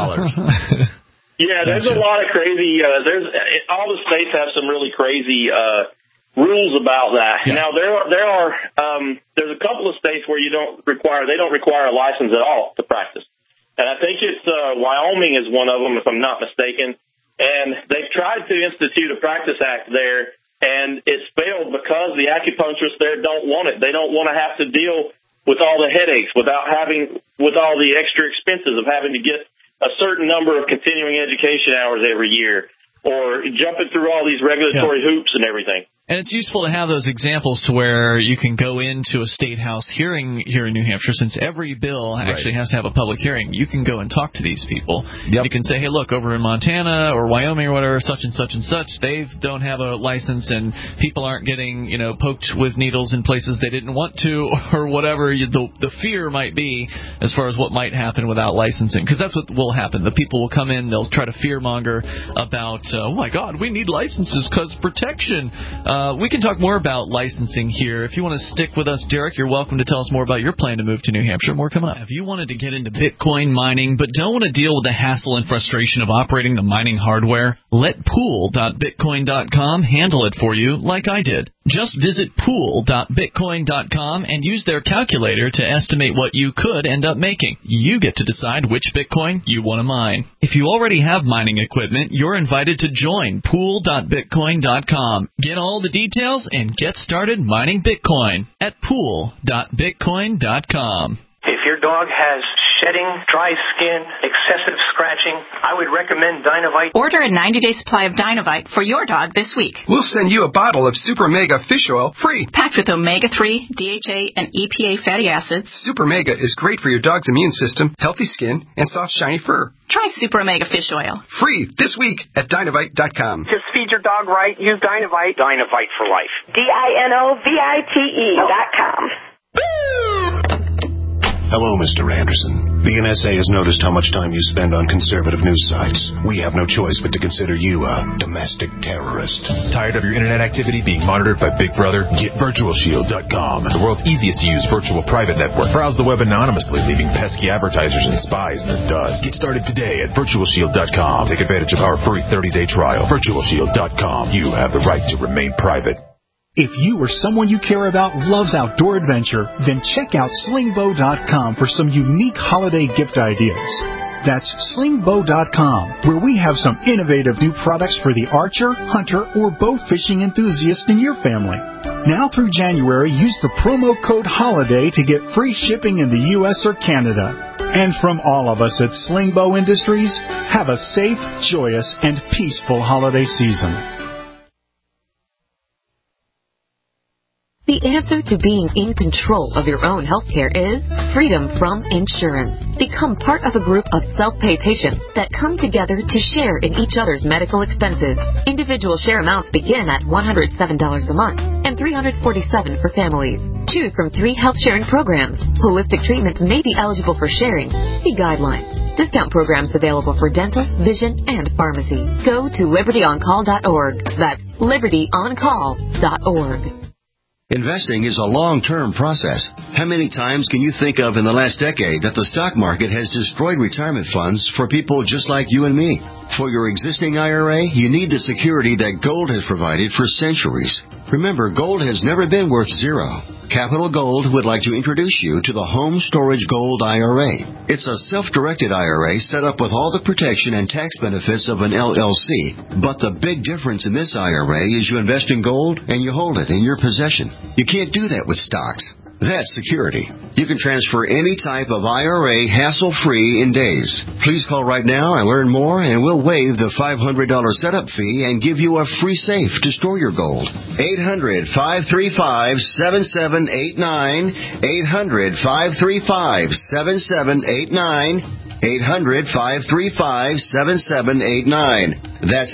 Yeah, there's a lot of crazy. All the states have some really crazy rules about that. Yeah. Now there's a couple of states where they don't require a license at all to practice, and I think it's Wyoming is one of them, if I'm not mistaken. And they've tried to institute a practice act there, and it's failed because the acupuncturists there don't want it. They don't want to have to deal with all the headaches with all the extra expenses of having to get a certain number of continuing education hours every year, or jumping through all these regulatory hoops and everything. And it's useful to have those examples to where you can go into a state house hearing here in New Hampshire, since every bill actually has to have a public hearing. You can go and talk to these people. Yep. You can say, hey, look, over in Montana or Wyoming or whatever, such and such and such, they don't have a license, and people aren't getting, poked with needles in places they didn't want to, or whatever the fear might be as far as what might happen without licensing. Because that's what will happen. The people will come in, they'll try to fearmonger about, oh, my God, we need licenses because protection. We can talk more about licensing here. If you want to stick with us, Derek, you're welcome to tell us more about your plan to move to New Hampshire. More coming up. Have you wanted to get into Bitcoin mining but don't want to deal with the hassle and frustration of operating the mining hardware? Let pool.bitcoin.com handle it for you like I did. Just visit pool.bitcoin.com and use their calculator to estimate what you could end up making. You get to decide which Bitcoin you want to mine. If you already have mining equipment, you're invited to join pool.bitcoin.com. Get all the details and get started mining Bitcoin at pool.bitcoin.com. If your dog has shedding, dry skin, excessive scratching, I would recommend Dynovite. Order a 90-day supply of Dynovite for your dog this week. We'll send you a bottle of Super Mega Fish Oil free. Packed with omega-3, DHA, and EPA fatty acids. Super Mega is great for your dog's immune system, healthy skin, and soft, shiny fur. Try Super Omega Fish Oil. Free this week at Dynovite.com. Just feed your dog right. Use Dynovite. Dynovite for life. DINOVITE.com. Hello, Mr. Anderson. The NSA has noticed how much time you spend on conservative news sites. We have no choice but to consider you a domestic terrorist. Tired of your internet activity being monitored by Big Brother? Get VirtualShield.com, the world's easiest to use virtual private network. Browse the web anonymously, leaving pesky advertisers and spies in the dust. Get started today at VirtualShield.com. Take advantage of our free 30-day trial. VirtualShield.com. You have the right to remain private. If you or someone you care about loves outdoor adventure, then check out slingbow.com for some unique holiday gift ideas. That's slingbow.com, where we have some innovative new products for the archer, hunter, or bow fishing enthusiast in your family. Now through January, use the promo code HOLIDAY to get free shipping in the U.S. or Canada. And from all of us at Slingbow Industries, have a safe, joyous, and peaceful holiday season. The answer to being in control of your own healthcare is freedom from insurance. Become part of a group of self-pay patients that come together to share in each other's medical expenses. Individual share amounts begin at $107 a month and $347 for families. Choose from 3 health sharing programs. Holistic treatments may be eligible for sharing. See guidelines. Discount programs available for dental, vision, and pharmacy. Go to libertyoncall.org. That's libertyoncall.org. Investing is a long-term process. How many times can you think of in the last decade that the stock market has destroyed retirement funds for people just like you and me? For your existing IRA, you need the security that gold has provided for centuries. Remember, gold has never been worth zero. Capital Gold would like to introduce you to the Home Storage Gold IRA. It's a self-directed IRA set up with all the protection and tax benefits of an LLC. But the big difference in this IRA is you invest in gold and you hold it in your possession. You can't do that with stocks. That's security. You can transfer any type of IRA hassle-free in days. Please call right now and learn more, and we'll waive the $500 setup fee and give you a free safe to store your gold. 800-535-7789. 800-535-7789. 800-535-7789. That's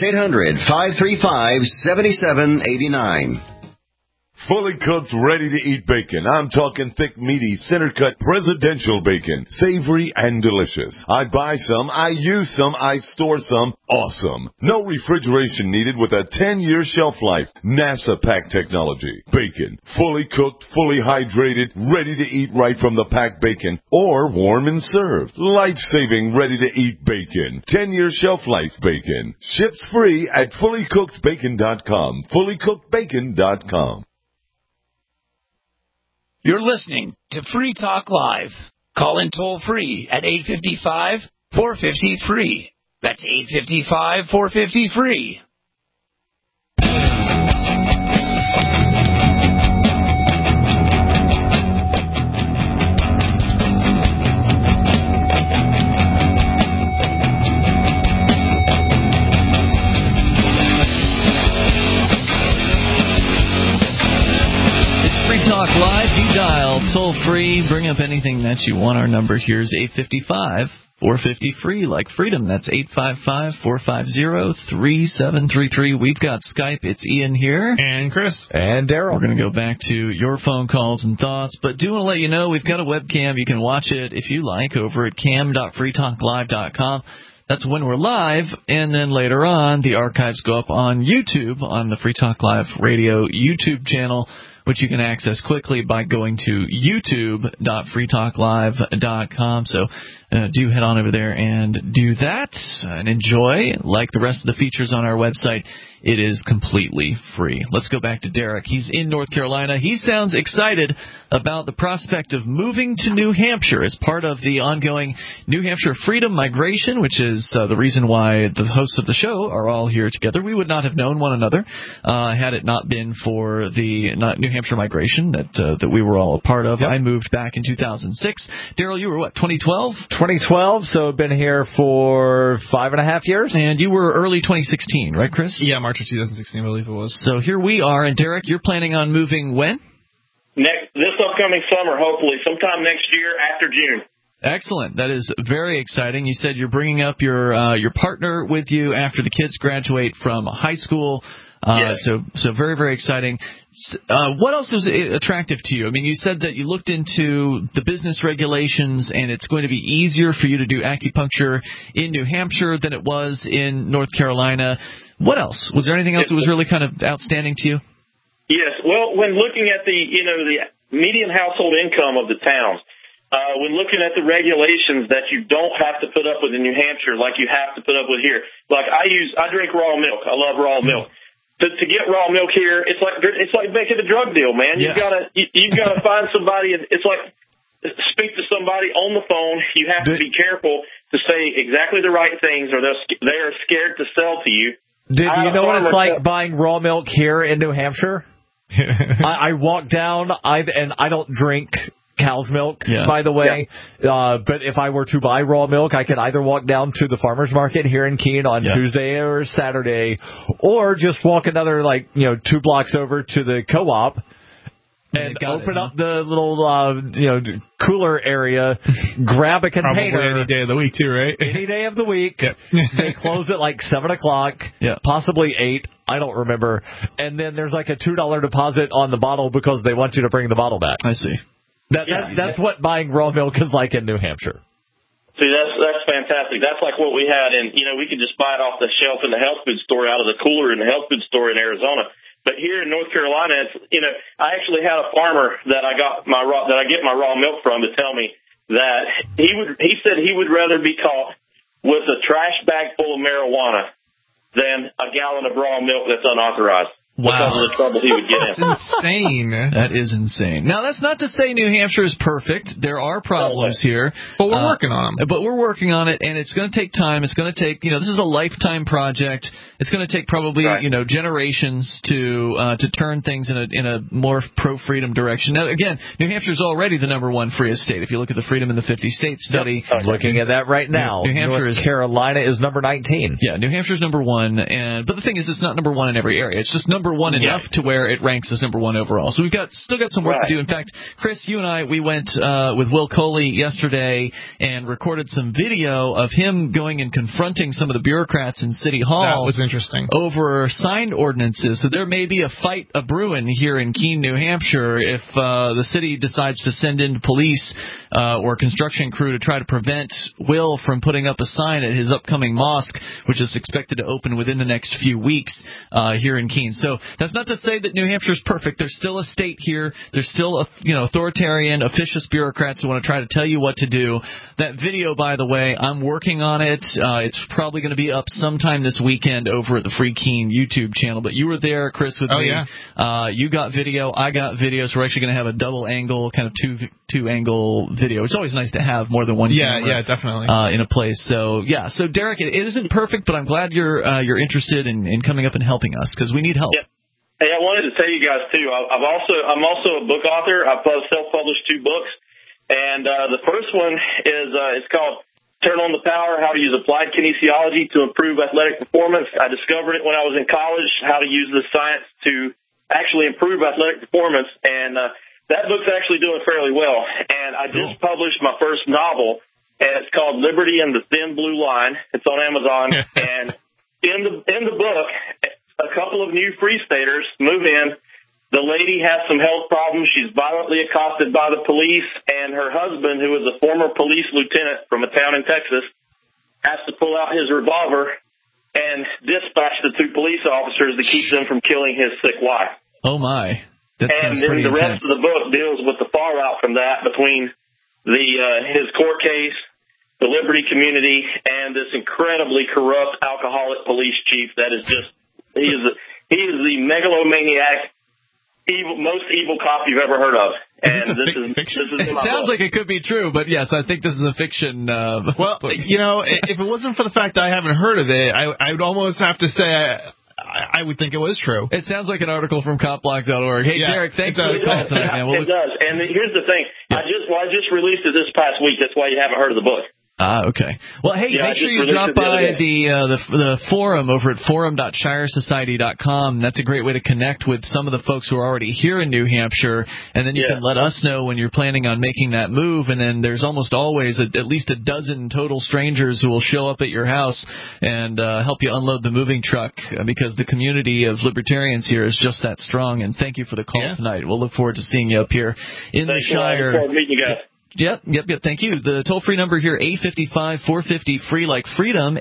800-535-7789. Fully cooked, ready-to-eat bacon. I'm talking thick, meaty, center-cut, presidential bacon. Savory and delicious. I buy some, I use some, I store some. Awesome. No refrigeration needed with a 10-year shelf life. NASA pack technology. Bacon. Fully cooked, fully hydrated, ready to eat right from the packed bacon. Or warm and served. Life-saving, ready-to-eat bacon. 10-year shelf life bacon. Ships free at fullycookedbacon.com. fullycookedbacon.com. You're listening to Free Talk Live. Call in toll-free at 855-450-FREE. That's 855-450-FREE. Talk Live, you dial toll free, bring up anything that you want. Our number here is 855-450-FREE, like freedom. That's 855-450-3733. We've got Skype. It's Ian here. And Chris. And Daryl. We're going to go back to your phone calls and thoughts, but do want to let you know we've got a webcam. You can watch it if you like over at cam.freetalklive.com. That's when we're live, and then later on, the archives go up on YouTube, on the Free Talk Live Radio YouTube channel, which you can access quickly by going to youtube.freetalklive.com. So do head on over there and do that and enjoy. Like the rest of the features on our website, it is completely free. Let's go back to Derek. He's in North Carolina. He sounds excited about the prospect of moving to New Hampshire as part of the ongoing New Hampshire Freedom Migration, which is the reason why the hosts of the show are all here together. We would not have known one another had it not been for the New Hampshire Migration that we were all a part of. Yep. I moved back in 2006. Daryl, you were what, 2012? 2012, so been here for 5.5 years. And you were early 2016, right, Chris? Yeah, March of 2016, I believe it was. So here we are. And Derek, you're planning on moving when? This upcoming summer, hopefully, sometime next year after June. Excellent. That is very exciting. You said you're bringing up your partner with you after the kids graduate from high school. Yes. So very, very exciting. What else was attractive to you? I mean, you said that you looked into the business regulations, and it's going to be easier for you to do acupuncture in New Hampshire than it was in North Carolina. What else? Was there anything else that was really kind of outstanding to you? Yes. Well, when looking at the median household income of the towns, when looking at the regulations that you don't have to put up with in New Hampshire like you have to put up with here, like I drink raw milk. I love raw milk. To get raw milk here, it's like making a drug deal, man. You've got to find somebody. It's like speak to somebody on the phone. You have to be careful to say exactly the right things, or they're scared to sell to you. Do you know what it's like buying raw milk here in New Hampshire? I walk down, and I don't drink cow's milk, by the way. Yeah. But if I were to buy raw milk, I could either walk down to the farmer's market here in Keene on Tuesday or Saturday, or just walk another 2 blocks over to the co-op and open up the little cooler area, grab a container. Probably any day of the week too, right? Any day of the week. Yep. They close at 7 o'clock, possibly 8. I don't remember. And then there's a $2 deposit on the bottle because they want you to bring the bottle back. I see. That's what buying raw milk is like in New Hampshire. See, that's fantastic. That's like what we had in, we could just buy it off the shelf in the health food store, out of the cooler in the health food store in Arizona. But here in North Carolina, it's, I actually had a farmer that I get my raw milk from to tell me that he said he would rather be caught with a trash bag full of marijuana than a gallon of raw milk that's unauthorized. Wow. Because of the trouble he would get in. That's insane. That is insane. Now, that's not to say New Hampshire is perfect. There are problems here. But we're working on them. But we're working on it, and it's going to take time. It's going to take, this is a lifetime project. It's going to take probably, generations to turn things in a more pro-freedom direction. Now, again, New Hampshire is already the #1 freest state. If you look at the Freedom in the 50 States study. I'm looking at that right now. New Hampshire North Carolina is number 19. Yeah, New Hampshire is #1, but the thing is, it's not #1 in every area. It's just #1 enough to where it ranks as #1 overall. So we've still got some work to do. In fact, Chris, you and I, we went with Will Coley yesterday and recorded some video of him going and confronting some of the bureaucrats in City Hall. That was interesting. Over sign ordinances. So there may be a fight brewing here in Keene, New Hampshire, if the city decides to send in police or construction crew to try to prevent Will from putting up a sign at his upcoming mosque, which is expected to open within the next few weeks here in Keene. So that's not to say that New Hampshire is perfect. There's still a state here. There's still authoritarian, officious bureaucrats who want to try to tell you what to do. That video, by the way, I'm working on it. It's probably going to be up sometime this weekend over at the Free Keene YouTube channel. But you were there, Chris, with me. Yeah. You got video. I got video. So we're actually going to have a double angle, kind of two angle video. It's always nice to have more than one camera. Yeah, definitely. In a place. So so Derek, it isn't perfect, but I'm glad you're interested in coming up and helping us because we need help. Yep. Hey, I wanted to tell you guys too. I'm also a book author. I've self-published 2 books, and the first one is it's called "Turn on the Power: How to Use Applied Kinesiology to Improve Athletic Performance." I discovered it when I was in college, how to use the science to actually improve athletic performance, and that book's actually doing fairly well. And I just published my first novel, and it's called "Liberty and the Thin Blue Line." It's on Amazon, and in the book, a couple of new Free Staters move in. The lady has some health problems. She's violently accosted by the police, and her husband, who is a former police lieutenant from a town in Texas, has to pull out his revolver and dispatch the 2 police officers to keep them from killing his sick wife. Oh, my. That and sounds then pretty the rest intense. of the book deals with the fallout from that between his court case, the Liberty community, and this incredibly corrupt alcoholic police chief that is just... He is the megalomaniac, most evil cop you've ever heard of. And this is fiction? This is It my sounds book. like it could be true, but yes, I think this is a fiction. Well, if it wasn't for the fact that I haven't heard of it, I would almost have to say I would think it was true. It sounds like an article from copblock.org. Hey, Derek, thanks for the call tonight, man. It does. And here's the thing. I just released it this past week. That's why you haven't heard of the book. Okay. Well, hey, make sure you drop by the forum over at forum.shiresociety.com. That's a great way to connect with some of the folks who are already here in New Hampshire, and then you can let us know when you're planning on making that move. And then there's almost always at least a dozen total strangers who will show up at your house and help you unload the moving truck because the community of libertarians here is just that strong. And thank you for the call tonight. We'll look forward to seeing you up here in the Shire. I look forward to meeting you guys. Yep. Thank you. The toll-free number here, 855-450-FREE, like freedom,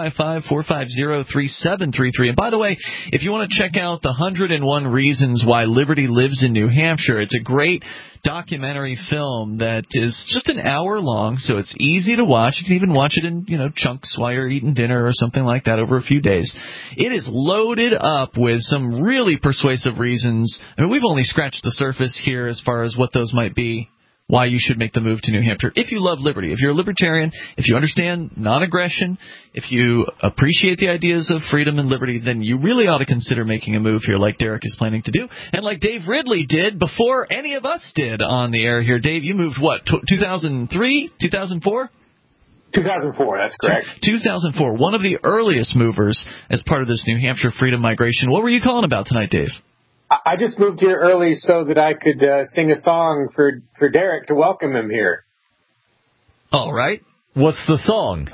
855-450-3733. And by the way, if you want to check out the 101 Reasons Why Liberty Lives in New Hampshire, it's a great documentary film that is just an hour long, so it's easy to watch. You can even watch it in, chunks while you're eating dinner or something like that over a few days. It is loaded up with some really persuasive reasons. I mean, we've only scratched the surface here as far as what those might be. Why you should make the move to New Hampshire. If you love liberty, if you're a libertarian, if you understand non-aggression, if you appreciate the ideas of freedom and liberty, then you really ought to consider making a move here like Derek is planning to do. And like Dave Ridley did before any of us did on the air here. Dave, you moved what, 2003, 2004? 2004, that's correct. 2004, one of the earliest movers as part of this New Hampshire freedom migration. What were you calling about tonight, Dave? I just moved here early so that I could sing a song for Derek to welcome him here. All right. What's the song?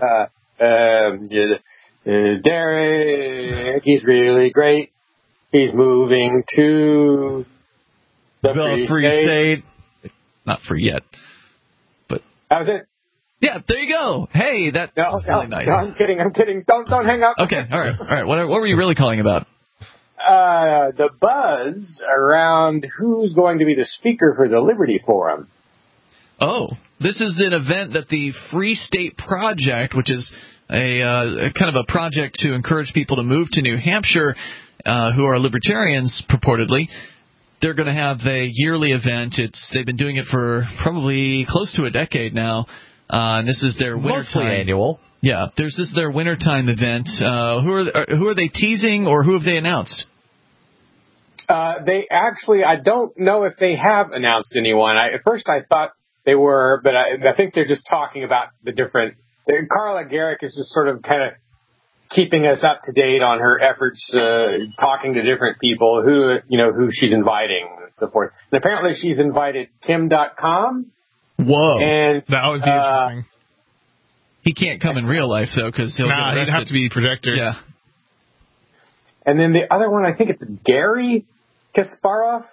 Derek, he's really great. He's moving to the free state. Not free yet. But how's it? Yeah, there you go. Hey, that's really nice. No, I'm kidding. Don't hang up. Okay, all right. What were you really calling about? The buzz around who's going to be the speaker for the Liberty Forum. Oh, this is an event that the Free State Project, which is a kind of a project to encourage people to move to New Hampshire who are libertarians, purportedly. They're going to have a yearly event. They've been doing it for probably close to a decade now. And this is their wintertime annual. Yeah, this is their wintertime event. Who are they teasing, or who have they announced? They actually, I don't know if they have announced anyone. At first I thought they were, but I think they're just talking about the different. Carla Garrick is just sort of kind of keeping us up to date on her efforts, talking to different people who she's inviting and so forth. And apparently she's invited Kim.com. Whoa, and that would be interesting. He can't come in real life though, because he'll get arrested. He'd have to be projector. Yeah. And then the other one, I think it's Gary Kasparov.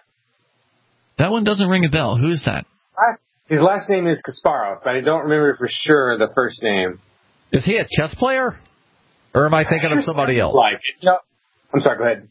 That one doesn't ring a bell. Who is that? His last name is Kasparov, but I don't remember for sure the first name. Is he a chess player? Or am I thinking of somebody else? Like it. No. I'm sorry, go ahead.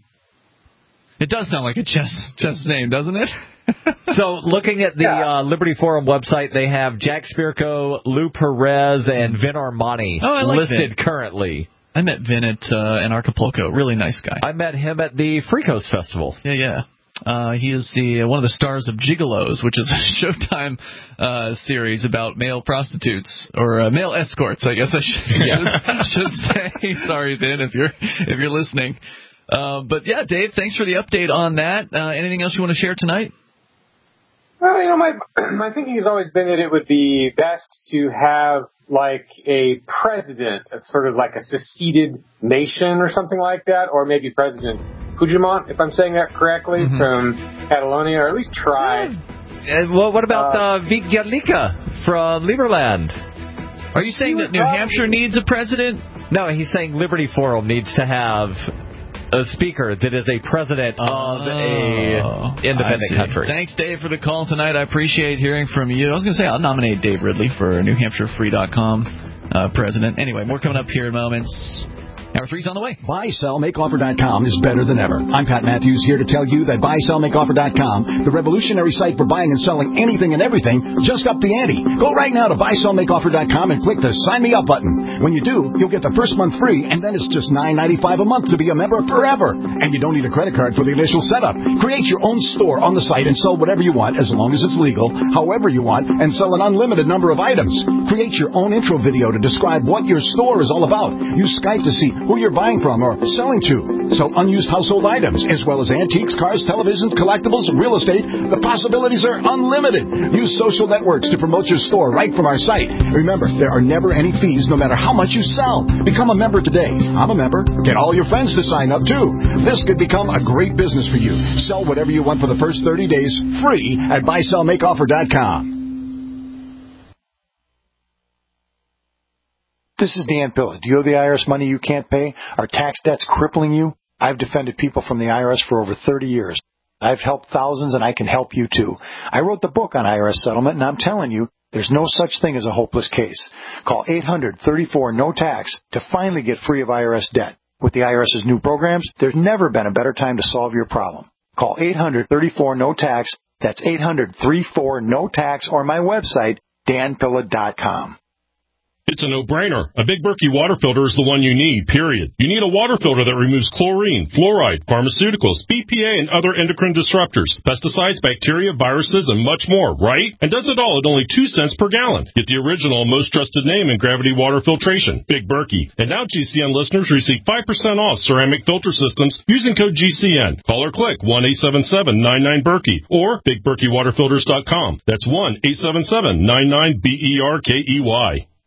It does sound like a chess name, doesn't it? So looking at the Liberty Forum website, they have Jack Spirko, Lou Perez, and Vin Armani listed currently. I met Vin at Anarchapulco. Really nice guy. I met him at the Free Coast Festival. Yeah. He is one of the stars of Gigolos, which is a Showtime series about male prostitutes or male escorts, I guess I should say. Sorry, Vin, if you're listening. But yeah, Dave, thanks for the update on that. Anything else you want to share tonight? Well, my thinking has always been that it would be best to have like a president of sort of like a seceded nation or something like that, or maybe President Puigdemont, if I'm saying that correctly, from Catalonia, or at least try. Well, what about Vic Jarlica from Liberland? Are you saying that New Hampshire needs a president? No, he's saying Liberty Forum needs to have a speaker that is a president of a independent country. Thanks, Dave, for the call tonight. I appreciate hearing from you. I was going to say I'll nominate Dave Ridley for NewHampshireFree.com president. Anyway, more coming up here in moments. Hour 3's on the way. BuySellMakeOffer.com is better than ever. I'm Pat Matthews, here to tell you that BuySellMakeOffer.com, the revolutionary site for buying and selling anything and everything, just upped the ante. Go right now to BuySellMakeOffer.com and click the Sign Me Up button. When you do, you'll get the first month free, and then it's just $9.95 a month to be a member forever. And you don't need a credit card for the initial setup. Create your own store on the site and sell whatever you want, as long as it's legal, however you want, and sell an unlimited number of items. Create your own intro video to describe what your store is all about. Use Skype to see who you're buying from or selling to. Sell unused household items, as well as antiques, cars, televisions, collectibles, and real estate. The possibilities are unlimited. Use social networks to promote your store right from our site. Remember, there are never any fees, no matter how much you sell. Become a member today. I'm a member. Get all your friends to sign up, too. This could become a great business for you. Sell whatever you want for the first 30 days, free at BuySellMakeOffer.com. This is Dan Pilla. Do you owe the IRS money you can't pay? Are tax debts crippling you? I've defended people from the IRS for over 30 years. I've helped thousands, and I can help you, too. I wrote the book on IRS settlement, and I'm telling you, there's no such thing as a hopeless case. Call 800-34-NO-TAX to finally get free of IRS debt. With the IRS's new programs, there's never been a better time to solve your problem. Call 800-34-NO-TAX. That's 800-34-NO-TAX, or my website, danpilla.com. It's a no-brainer. A Big Berkey water filter is the one you need, period. You need a water filter that removes chlorine, fluoride, pharmaceuticals, BPA, and other endocrine disruptors, pesticides, bacteria, viruses, and much more, right? And does it all at only 2 cents per gallon. Get the original, most trusted name in gravity water filtration, Big Berkey. And now GCN listeners receive 5% off ceramic filter systems using code GCN. Call or click 1-877-99-BERKEY or BigBerkeyWaterFilters.com. That's 1-877-99-BERKEY.